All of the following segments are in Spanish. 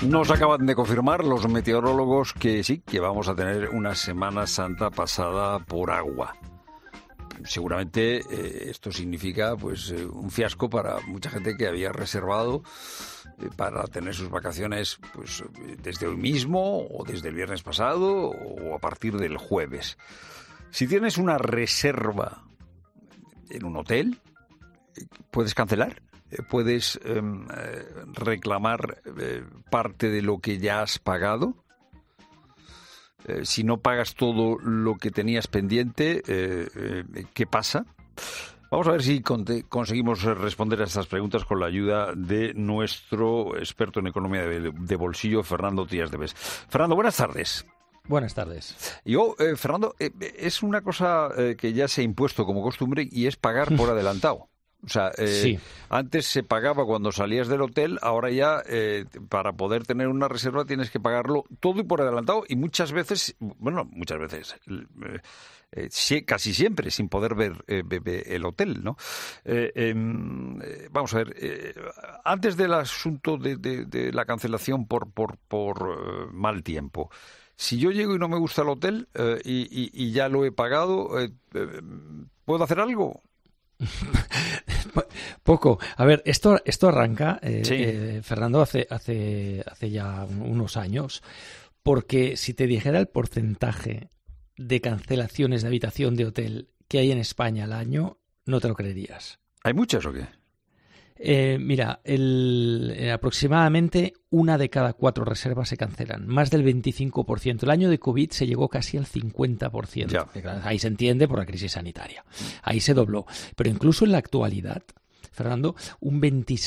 Nos acaban de confirmar los meteorólogos que sí, que vamos a tener una Semana Santa pasada por agua. Seguramente esto significa pues un fiasco para mucha gente que había reservado para tener sus vacaciones pues desde hoy mismo o desde el viernes pasado o a partir del jueves. Si tienes una reserva en un hotel, ¿puedes cancelar? ¿Puedes reclamar parte de lo que ya has pagado? Si no pagas todo lo que tenías pendiente, ¿qué pasa? Vamos a ver si conseguimos responder a estas preguntas con la ayuda de nuestro experto en economía de bolsillo, Fernando Tías de Bes. Fernando, buenas tardes. Buenas tardes. Yo, Fernando, es una cosa que ya se ha impuesto como costumbre y es pagar por adelantado. O sea, sí. Antes se pagaba cuando salías del hotel, ahora ya para poder tener una reserva tienes que pagarlo todo y por adelantado y muchas veces, casi siempre sin poder ver el hotel, ¿no? Vamos a ver, antes del asunto de la cancelación por mal tiempo, si yo llego y no me gusta el hotel y ya lo he pagado, ¿puedo hacer algo? Poco. A ver, esto arranca, sí. Fernando, hace ya unos años, porque si te dijera el porcentaje de cancelaciones de habitación de hotel que hay en España al año, no te lo creerías. ¿Hay muchas o qué? Mira, aproximadamente 1 de cada 4 reservas se cancelan, más del 25%. El año de COVID se llegó casi al 50%. Ya. Ahí se entiende por la crisis sanitaria. Ahí se dobló. Pero incluso en la actualidad, Fernando, un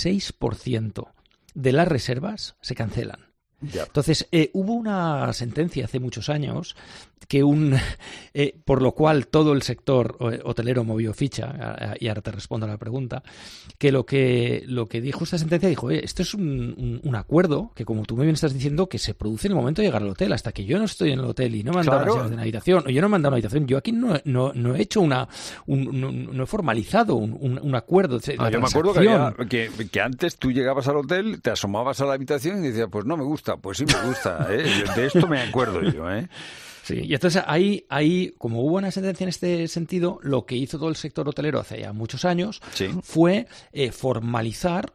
26% de las reservas se cancelan. Ya. Entonces, hubo una sentencia hace muchos años que por lo cual todo el sector hotelero movió ficha, y ahora te respondo a la pregunta, que lo que dijo esta sentencia, dijo, esto es un acuerdo que, como tú muy bien estás diciendo, que se produce en el momento de llegar al hotel. Hasta que yo no estoy en el hotel y no me han dado las llaves de una habitación, o yo no me han dado una habitación, yo aquí no he hecho no he formalizado un acuerdo de yo me acuerdo que antes tú llegabas al hotel, te asomabas a la habitación y decías, pues no me gusta. Pues sí me gusta, de esto me acuerdo yo, Sí, y entonces ahí, como hubo una sentencia en este sentido, lo que hizo todo el sector hotelero hace ya muchos años sí. fue formalizar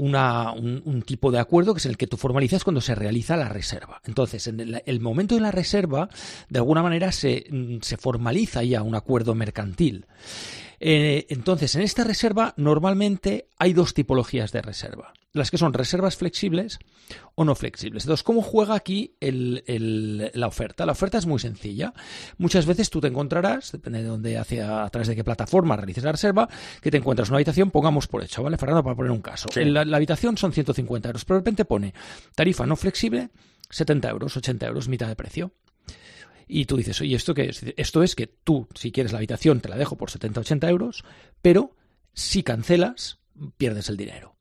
un tipo de acuerdo que es el que tú formalizas cuando se realiza la reserva. Entonces, en el momento de la reserva, de alguna manera se formaliza ya un acuerdo mercantil. Entonces, en esta reserva normalmente hay 2 tipologías de reserva. Las que son reservas flexibles o no flexibles. Entonces, ¿cómo juega aquí la oferta? La oferta es muy sencilla. Muchas veces tú te encontrarás, depende de dónde, a través de qué plataforma realices la reserva, que te encuentras una habitación, pongamos por hecho, ¿vale, Fernando? Para poner un caso. Sí. La habitación son 150 euros, pero de repente pone tarifa no flexible, 70 euros, 80 euros, mitad de precio. Y tú dices, oye, ¿esto qué es? Esto es que tú, si quieres la habitación, te la dejo por 70, 80 euros, pero si cancelas, pierdes el dinero.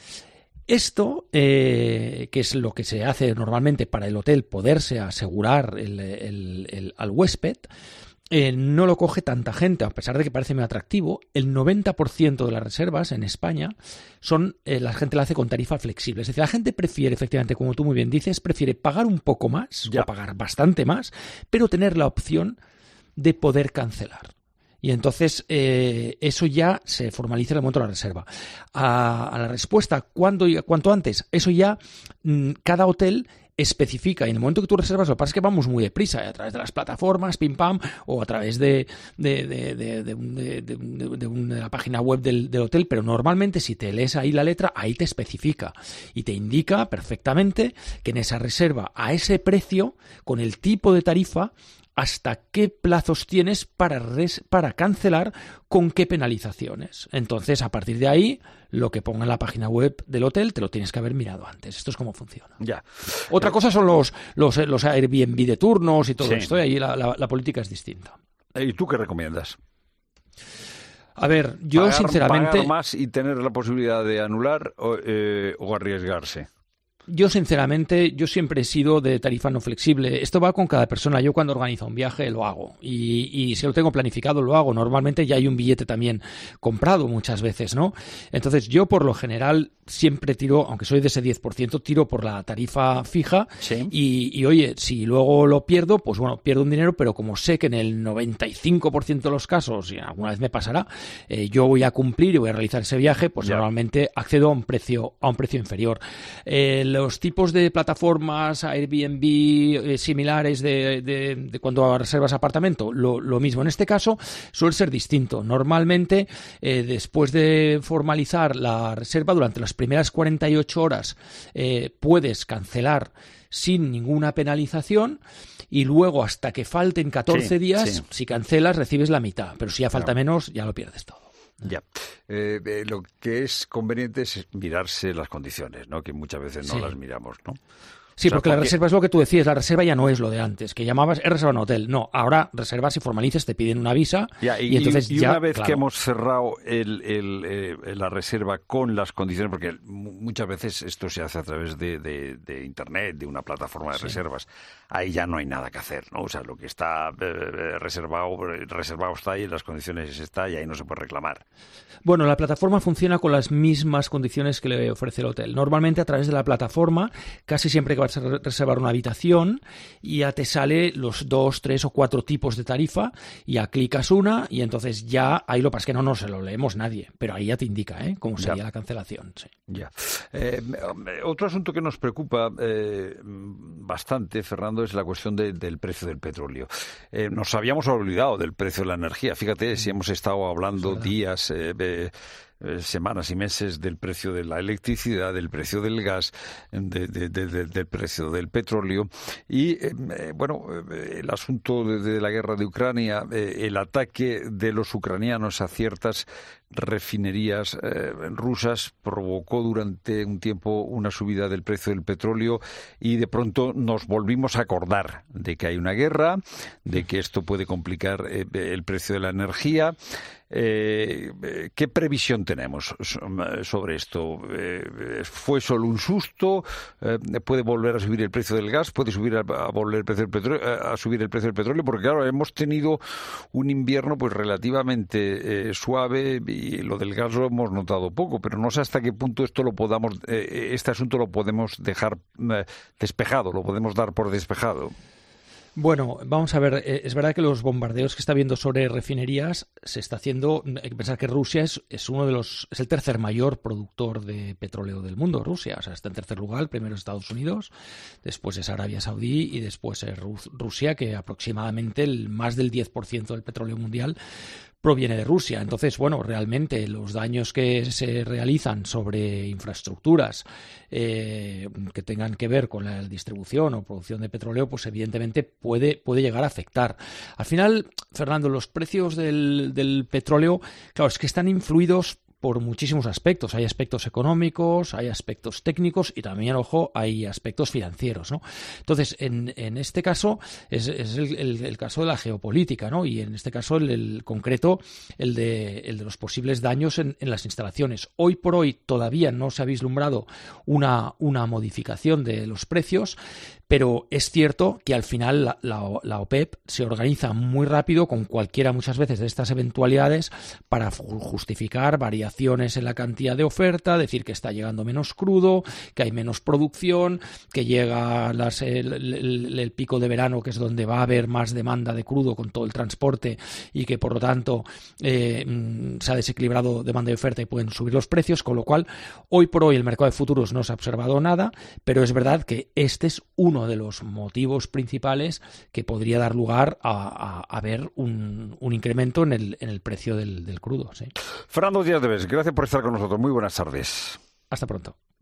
Esto, que es lo que se hace normalmente para el hotel poderse asegurar al huésped, no lo coge tanta gente, a pesar de que parece muy atractivo. El 90% de las reservas en España la gente la hace con tarifa flexible. Es decir, la gente prefiere, efectivamente, como tú muy bien dices, prefiere pagar un poco más o pagar bastante más, pero tener la opción de poder cancelar. Y entonces eso ya se formaliza en el momento de la reserva. A la respuesta, ¿cuánto antes? Eso ya cada hotel especifica, y en el momento que tú reservas, lo que pasa es que vamos muy deprisa, a través de las plataformas, pim pam, o a través de la página web del hotel, pero normalmente si te lees ahí la letra, ahí te especifica y te indica perfectamente que en esa reserva, a ese precio, con el tipo de tarifa, hasta qué plazos tienes para cancelar, con qué penalizaciones. Entonces, a partir de ahí, lo que ponga en la página web del hotel te lo tienes que haber mirado antes. Esto es cómo funciona. Ya. Otra cosa son los Airbnb de turnos y todo esto, y ahí la política es distinta. ¿Y tú qué recomiendas? A ver, yo sinceramente... ¿Pagar más y tener la posibilidad de anular o arriesgarse? Yo, sinceramente, yo siempre he sido de tarifa no flexible. Esto va con cada persona. Yo cuando organizo un viaje lo hago. Y si lo tengo planificado, lo hago. Normalmente ya hay un billete también comprado muchas veces, ¿no? Entonces, yo por lo general siempre tiro, aunque soy de ese 10%, tiro por la tarifa fija. Sí. Y oye, si luego lo pierdo, pues bueno, pierdo un dinero, pero como sé que en el 95% de los casos, y alguna vez me pasará, yo voy a cumplir y voy a realizar ese viaje, pues normalmente accedo a un precio inferior. Los tipos de plataformas Airbnb similares de cuando reservas apartamento, lo mismo. En este caso suele ser distinto. Normalmente, después de formalizar la reserva, durante las primeras 48 horas puedes cancelar sin ninguna penalización, y luego hasta que falten 14 días, si cancelas recibes la mitad, pero si ya falta menos ya lo pierdes todo. Ya. Lo que es conveniente es mirarse las condiciones, ¿no? Que muchas veces no las miramos, ¿no? Sí, porque la reserva es lo que tú decías, la reserva ya no es lo de antes, que llamabas, he reservado un hotel. No, ahora reservas y formalices, te piden una visa y entonces ya... una vez que hemos cerrado la reserva con las condiciones, porque muchas veces esto se hace a través de Internet, de una plataforma de reservas, ahí ya no hay nada que hacer, ¿no? O sea, lo que está reservado está ahí, las condiciones está y ahí no se puede reclamar. Bueno, la plataforma funciona con las mismas condiciones que le ofrece el hotel. Normalmente a través de la plataforma, casi siempre que vas a reservar una habitación, ya te sale los 2, 3 o 4 tipos de tarifa, ya clicas una y entonces ya, ahí lo pasa que no se lo leemos nadie, pero ahí ya te indica cómo sería la cancelación. Sí. Ya. Otro asunto que nos preocupa bastante, Fernando, es la cuestión del precio del petróleo. Nos habíamos olvidado del precio de la energía. Fíjate, si hemos estado hablando días... semanas y meses del precio de la electricidad, del precio del gas, del precio del petróleo y, el asunto de la guerra de Ucrania, el ataque de los ucranianos a ciertas refinerías rusas provocó durante un tiempo una subida del precio del petróleo y de pronto nos volvimos a acordar de que hay una guerra, de que esto puede complicar el precio de la energía. ¿Qué previsión tenemos sobre esto? ¿Fue solo un susto? ¿Puede volver a subir el precio del gas? ¿Puede volver el precio del petróleo, a subir el precio del petróleo? Porque claro, hemos tenido un invierno pues relativamente suave y lo del gas lo hemos notado poco, pero no sé hasta qué punto este asunto lo podemos dejar despejado, lo podemos dar por despejado. Bueno, vamos a ver, es verdad que los bombardeos que está habiendo sobre refinerías se está haciendo, hay que pensar que Rusia es el tercer mayor productor de petróleo del mundo, Rusia, o sea, está en tercer lugar, primero es Estados Unidos, después es Arabia Saudí y después es Rusia, que aproximadamente más del 10% del petróleo mundial proviene de Rusia. Entonces, bueno, realmente los daños que se realizan sobre infraestructuras que tengan que ver con la distribución o producción de petróleo, pues evidentemente puede llegar a afectar. Al final, Fernando, los precios del petróleo, claro, es que están influidos por muchísimos aspectos. Hay aspectos económicos, hay aspectos técnicos y también, ojo, hay aspectos financieros, ¿no? Entonces, en este caso, es el caso de la geopolítica, ¿no? Y en este caso, el concreto, el de los posibles daños en las instalaciones. Hoy por hoy todavía no se ha vislumbrado una modificación de los precios, pero es cierto que al final la OPEP se organiza muy rápido con cualquiera muchas veces de estas eventualidades para justificar variaciones en la cantidad de oferta, decir que está llegando menos crudo, que hay menos producción, que llega el pico de verano, que es donde va a haber más demanda de crudo con todo el transporte y que por lo tanto se ha desequilibrado demanda y oferta y pueden subir los precios, con lo cual hoy por hoy el mercado de futuros no se ha observado nada, pero es verdad que este es uno de los motivos principales que podría dar lugar a ver un incremento en el precio del crudo. ¿Sí? Fernando Díaz de Bes, gracias por estar con nosotros. Muy buenas tardes. Hasta pronto.